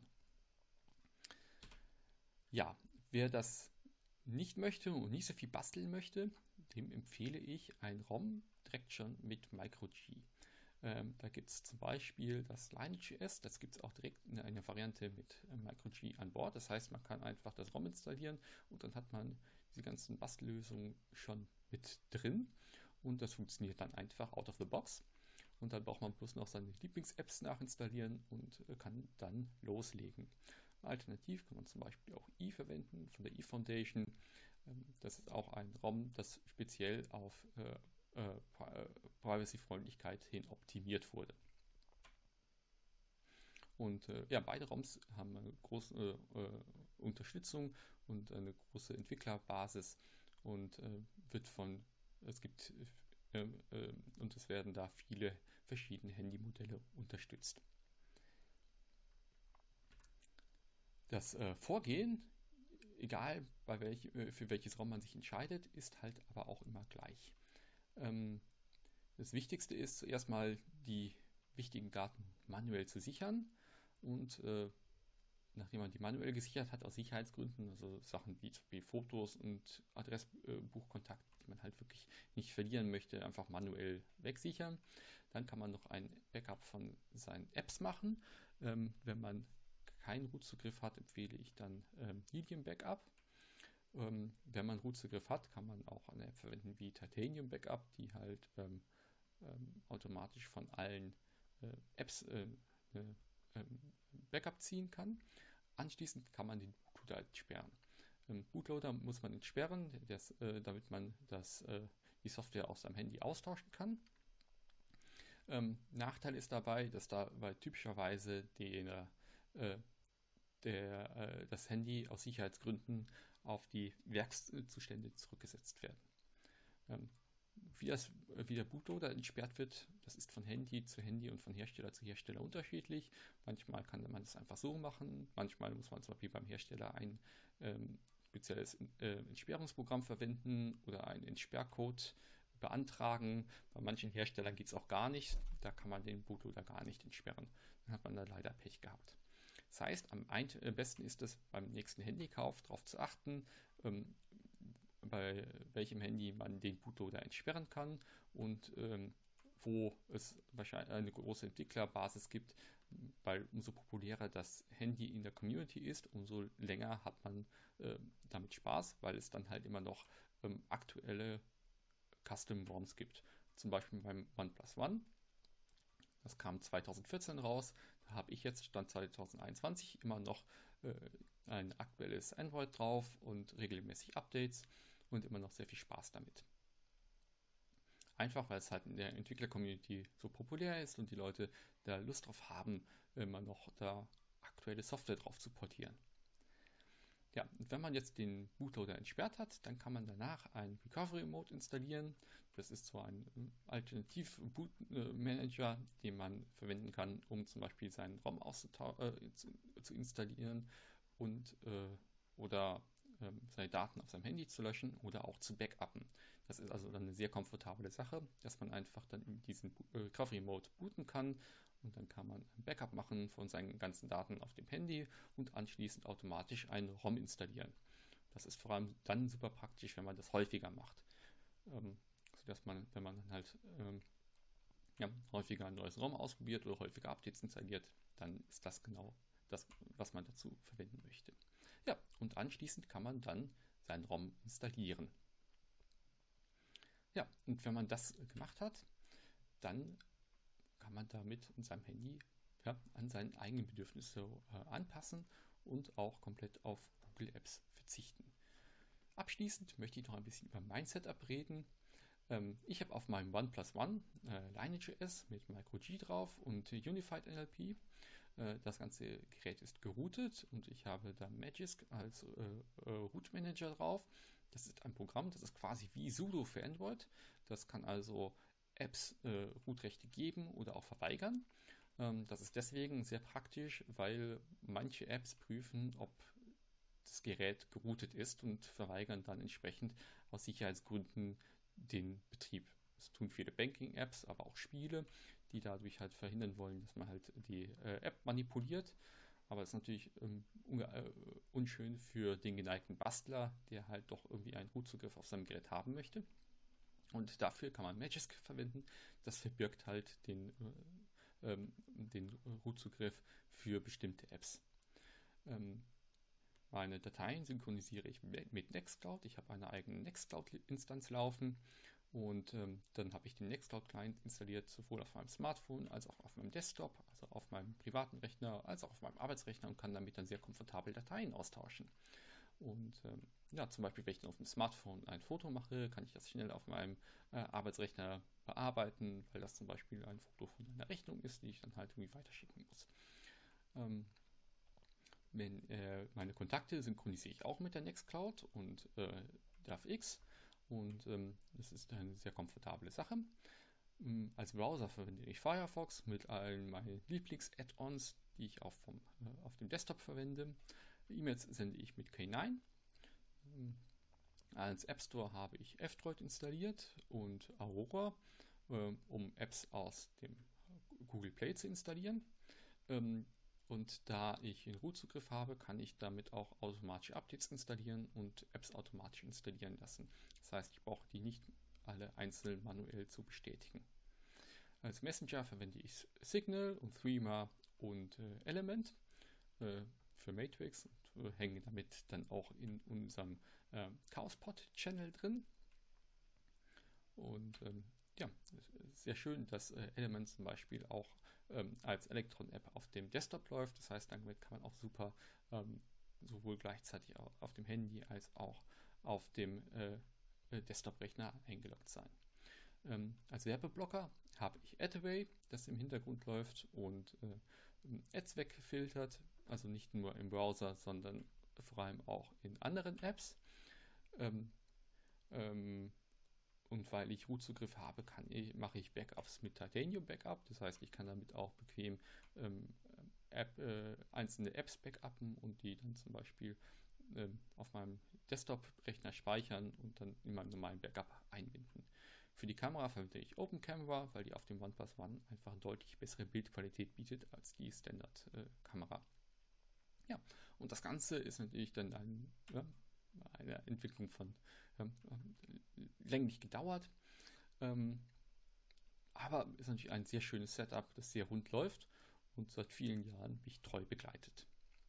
Ja, wer das nicht möchte und nicht so viel basteln möchte, dem empfehle ich ein ROM direkt schon mit MicroG. Da gibt es zum Beispiel das Lineage.js, das gibt es auch direkt in einer Variante mit MicroG an Bord. Das heißt, man kann einfach das ROM installieren und dann hat man diese ganzen Bastellösungen schon mit drin und das funktioniert dann einfach out of the box. Und dann braucht man bloß noch seine Lieblings-Apps nachinstallieren und kann dann loslegen. Alternativ kann man zum Beispiel auch verwenden von der Foundation. Das ist auch ein ROM, das speziell auf Privacy-Freundlichkeit hin optimiert wurde. Und beide ROMs haben eine große Unterstützung und eine große Entwicklerbasis und es werden da viele verschiedene Handymodelle unterstützt. Das Vorgehen, egal für welches ROM man sich entscheidet, ist halt aber auch immer gleich. Das Wichtigste ist zuerst mal die wichtigen Daten manuell zu sichern und nachdem man die manuell gesichert hat aus Sicherheitsgründen, also Sachen wie Fotos und Adressbuchkontakte, die man halt wirklich nicht verlieren möchte, einfach manuell wegsichern. Dann kann man noch ein Backup von seinen Apps machen. Wenn man keinen Root-Zugriff hat, empfehle ich dann Helium Backup. Wenn man Root-Zugriff hat, kann man auch eine App verwenden wie Titanium Backup, die halt automatisch von allen Apps Backup ziehen kann. Anschließend kann man den Bootloader entsperren. Bootloader muss man entsperren, damit man die Software aus seinem Handy austauschen kann. Nachteil ist dabei, dass dabei typischerweise das Handy aus Sicherheitsgründen auf die Werkszustände zurückgesetzt werden. Wie der Bootloader entsperrt wird, das ist von Handy zu Handy und von Hersteller zu Hersteller unterschiedlich. Manchmal kann man das einfach so machen, manchmal muss man zum Beispiel beim Hersteller ein spezielles Entsperrungsprogramm verwenden oder einen Entsperrcode beantragen. Bei manchen Herstellern geht es auch gar nicht, da kann man den Bootloader gar nicht entsperren. Dann hat man da leider Pech gehabt. Das heißt, am besten ist es beim nächsten Handykauf darauf zu achten, bei welchem Handy man den Bootloader entsperren kann und wo es wahrscheinlich eine große Entwicklerbasis gibt, weil umso populärer das Handy in der Community ist, umso länger hat man damit Spaß, weil es dann halt immer noch aktuelle Custom ROMs gibt. Zum Beispiel beim OnePlus One. Das kam 2014 raus. Da habe ich jetzt Stand 2021 immer noch ein aktuelles Android drauf und regelmäßig Updates und immer noch sehr viel Spaß damit. Einfach weil es halt in der Entwickler-Community so populär ist und die Leute da Lust drauf haben, immer noch da aktuelle Software drauf zu portieren. Ja, und wenn man jetzt den Bootloader entsperrt hat, dann kann man danach einen Recovery Mode installieren. Das ist so ein Alternativ-Boot-Manager, den man verwenden kann, um zum Beispiel seinen ROM zu installieren und oder seine Daten auf seinem Handy zu löschen oder auch zu backuppen. Das ist also dann eine sehr komfortable Sache, dass man einfach dann in diesen Recovery Mode booten kann und dann kann man ein Backup machen von seinen ganzen Daten auf dem Handy und anschließend automatisch einen ROM installieren. Das ist vor allem dann super praktisch, wenn man das häufiger macht. Sodass man, wenn man dann halt häufiger ein neues ROM ausprobiert oder häufiger Updates installiert, dann ist das genau das, was man dazu verwenden möchte. Ja, und anschließend kann man dann sein ROM installieren. Ja, und wenn man das gemacht hat, dann kann man damit in seinem Handy an seine eigenen Bedürfnisse anpassen und auch komplett auf Google Apps verzichten. Abschließend möchte ich noch ein bisschen über mein Setup reden. Ich habe auf meinem OnePlus One Lineage.js mit MicroG drauf und Unified NLP. Das ganze Gerät ist geroutet und ich habe da Magisk als Root Manager drauf. Das ist ein Programm, das ist quasi wie sudo für Android. Das kann also Apps Root-Rechte geben oder auch verweigern. Das ist deswegen sehr praktisch, weil manche Apps prüfen, ob das Gerät geroutet ist und verweigern dann entsprechend aus Sicherheitsgründen den Betrieb. Das tun viele Banking-Apps, aber auch Spiele, die dadurch halt verhindern wollen, dass man halt die App manipuliert. Aber das ist natürlich unschön für den geneigten Bastler, der halt doch irgendwie einen Root-Zugriff auf seinem Gerät haben möchte. Und dafür kann man Magisk verwenden. Das verbirgt halt den Root-Zugriff für bestimmte Apps. Meine Dateien synchronisiere ich mit Nextcloud. Ich habe eine eigene Nextcloud-Instanz laufen und dann habe ich den Nextcloud-Client installiert, sowohl auf meinem Smartphone als auch auf meinem Desktop, also auf meinem privaten Rechner, als auch auf meinem Arbeitsrechner und kann damit dann sehr komfortabel Dateien austauschen. Und zum Beispiel, wenn ich dann auf dem Smartphone ein Foto mache, kann ich das schnell auf meinem Arbeitsrechner bearbeiten, weil das zum Beispiel ein Foto von einer Rechnung ist, die ich dann halt irgendwie weiterschicken muss. Meine Kontakte synchronisiere ich auch mit der Nextcloud und DAVX und das ist eine sehr komfortable Sache. Als Browser verwende ich Firefox mit allen meinen Lieblings-Add-ons, die ich auch auf dem Desktop verwende. E-Mails sende ich mit K9. Als App Store habe ich F-Droid installiert und Aurora, um Apps aus dem Google Play zu installieren. Und da ich einen Root-Zugriff habe, kann ich damit auch automatische Updates installieren und Apps automatisch installieren lassen. Das heißt, ich brauche die nicht alle einzeln manuell zu bestätigen. Als Messenger verwende ich Signal und Threema und Element für Matrix und hänge damit dann auch in unserem Chaospod-Channel drin. Und sehr schön, dass Element zum Beispiel auch als Electron-App auf dem Desktop läuft. Das heißt, damit kann man auch super sowohl gleichzeitig auf dem Handy als auch auf dem Desktop-Rechner eingeloggt sein. Als Werbeblocker habe ich Adaway, das im Hintergrund läuft und Ads wegfiltert, also nicht nur im Browser, sondern vor allem auch in anderen Apps. Und weil ich Root-Zugriff habe, mache ich Backups mit Titanium Backup. Das heißt, ich kann damit auch bequem einzelne Apps backuppen und die dann zum Beispiel auf meinem Desktop-Rechner speichern und dann in meinem normalen Backup einbinden. Für die Kamera verwende ich OpenCamera, weil die auf dem OnePlus One einfach deutlich bessere Bildqualität bietet als die Standard-Kamera. Ja, und das Ganze ist natürlich dann eine Entwicklung von länglich gedauert, aber ist natürlich ein sehr schönes Setup, das sehr rund läuft und seit vielen Jahren mich treu begleitet.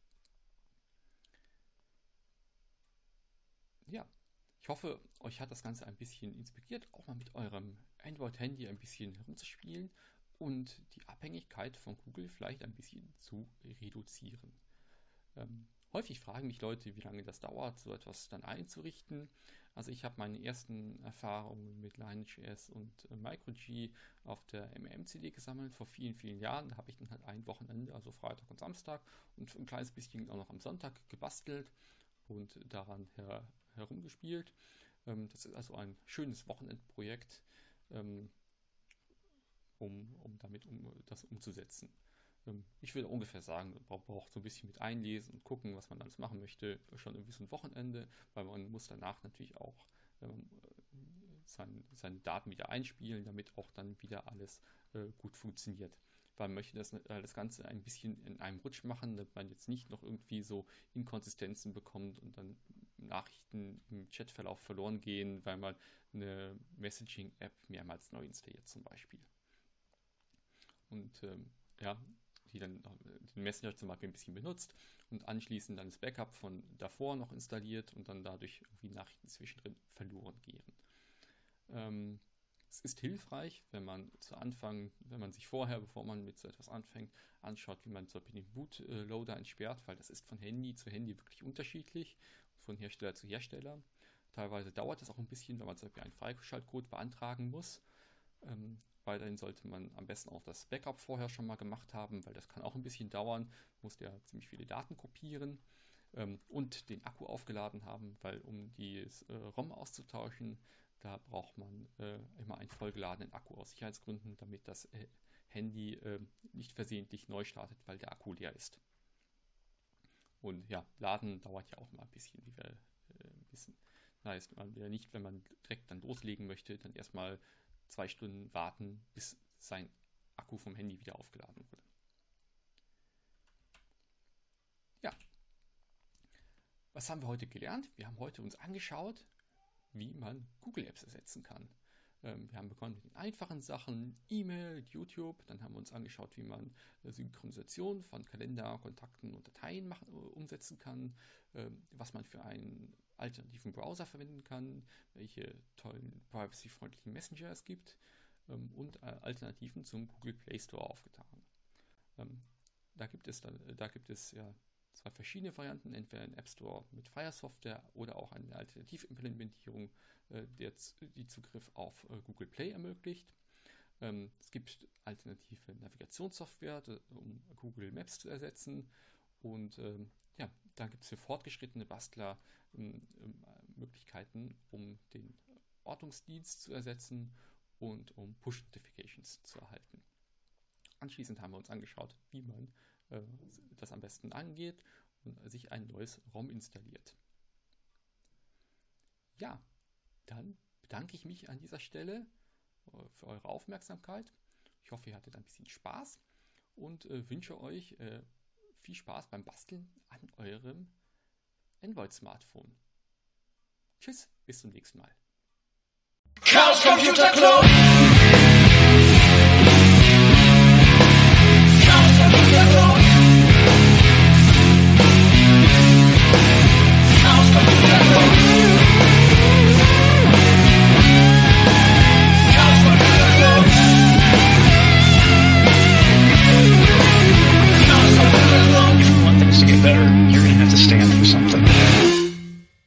Ja, ich hoffe, euch hat das Ganze ein bisschen inspiriert, auch mal mit eurem Android-Handy ein bisschen herumzuspielen und die Abhängigkeit von Google vielleicht ein bisschen zu reduzieren. Häufig fragen mich Leute, wie lange das dauert, so etwas dann einzurichten. Also ich habe meine ersten Erfahrungen mit Lineage.js und MicroG auf der MM-CD gesammelt vor vielen, vielen Jahren. Da habe ich dann halt ein Wochenende, also Freitag und Samstag und ein kleines bisschen auch noch am Sonntag gebastelt. und daran herumgespielt. Das ist also ein schönes Wochenendprojekt, um das umzusetzen. Ich würde ungefähr sagen, man braucht so ein bisschen mit einlesen und gucken, was man alles machen möchte, schon irgendwie so ein Wochenende, weil man muss danach natürlich auch seine Daten wieder einspielen, damit auch dann wieder alles gut funktioniert. Weil man möchte das Ganze ein bisschen in einem Rutsch machen, damit man jetzt nicht noch irgendwie so Inkonsistenzen bekommt und dann Nachrichten im Chatverlauf verloren gehen, weil man eine Messaging-App mehrmals neu installiert zum Beispiel. Und die dann den Messenger zum Beispiel ein bisschen benutzt und anschließend dann das Backup von davor noch installiert und dann dadurch irgendwie Nachrichten zwischendrin verloren gehen. Es ist hilfreich, wenn man sich vorher, bevor man mit so etwas anfängt, anschaut, wie man zum Beispiel den Bootloader entsperrt, weil das ist von Handy zu Handy wirklich unterschiedlich, von Hersteller zu Hersteller. Teilweise dauert das auch ein bisschen, wenn man zum Beispiel einen Freischaltcode beantragen muss. Weiterhin sollte man am besten auch das Backup vorher schon mal gemacht haben, weil das kann auch ein bisschen dauern, muss ja ziemlich viele Daten kopieren und den Akku aufgeladen haben, weil um die ROM auszutauschen, da braucht man immer einen vollgeladenen Akku aus Sicherheitsgründen, damit das Handy nicht versehentlich neu startet, weil der Akku leer ist. Und ja, Laden dauert ja auch mal ein bisschen, wie wir wissen. Das heißt, man will nicht, wenn man direkt dann loslegen möchte, dann erstmal 2 Stunden warten, bis sein Akku vom Handy wieder aufgeladen wurde. Ja, was haben wir heute gelernt? Wir haben heute uns angeschaut, wie man Google Apps ersetzen kann. Wir haben begonnen mit den einfachen Sachen, E-Mail, YouTube, dann haben wir uns angeschaut, wie man Synchronisation von Kalender, Kontakten und Dateien umsetzen kann, was man für einen alternativen Browser verwenden kann, welche tollen privacy-freundlichen Messenger es gibt und Alternativen zum Google Play Store aufgetan. Da gibt es 2 verschiedene Varianten, entweder ein App Store mit freier Software oder auch eine Alternativimplementierung, die Zugriff auf Google Play ermöglicht. Es gibt alternative Navigationssoftware, um Google Maps zu ersetzen, und dann gibt es für fortgeschrittene Bastler Möglichkeiten, um den Ortungsdienst zu ersetzen und um Push-Notifications zu erhalten. Anschließend haben wir uns angeschaut, wie man das am besten angeht und sich ein neues ROM installiert. Ja, dann bedanke ich mich an dieser Stelle für eure Aufmerksamkeit. Ich hoffe, ihr hattet ein bisschen Spaß und wünsche euch viel Spaß beim Basteln an eurem Android-Smartphone. Tschüss, bis zum nächsten Mal. Chaos Computer Club! Chaos Computer Club! Chaos Computer Club! Chaos Computer Club! Chaos Computer Club! If you want things to get better, you're going to have to stand for something.